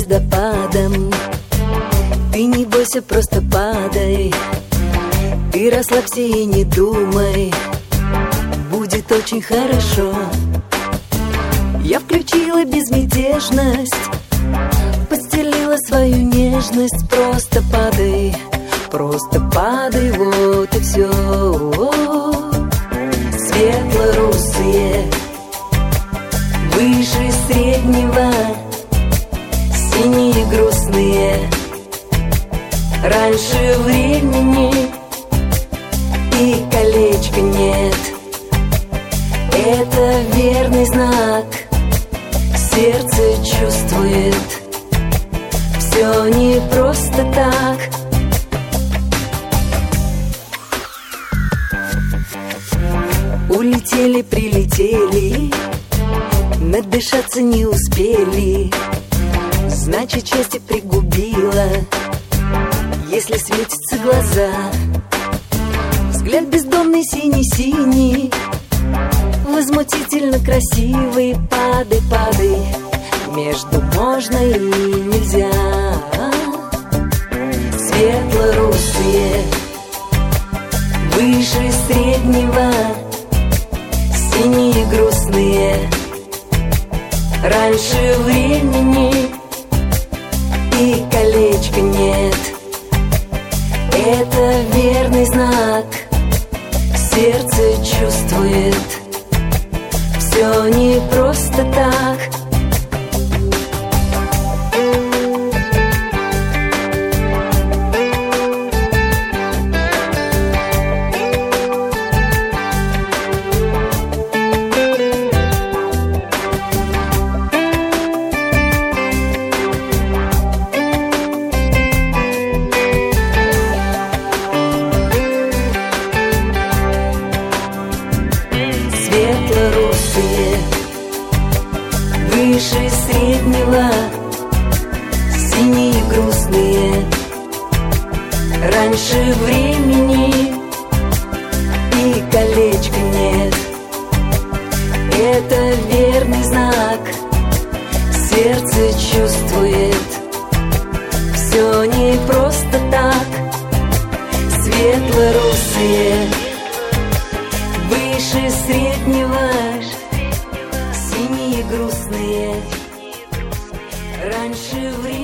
звездопадом. Ты не бойся, просто падай. Ты расслабься и не думай, будет очень хорошо. Я включила безмятежность, постелила свою нежность. Просто падай, вот и все. Светло-русые, выше среднего, синие грустные, раньше времени, и колечка нет. Это верный знак, сердце чувствует, все не просто так. Улетели, прилетели, надышаться не успели, значит, счастье пригубило, если светятся глаза. Взгляд бездомный синий-синий, возмутительно красивый. Падай, падай, между можно и нельзя. Светло-русые, выше среднего, синие грустные, раньше времени, и колечка нет. Это верный знак, сердце чувствует, все не просто так. Светло-русые, выше среднего, синие грустные, раньше времени, и колечка нет. Это верный знак, сердце чувствует, все не просто так. Светло-русые, выше среднего, синие грустные, раньше времени.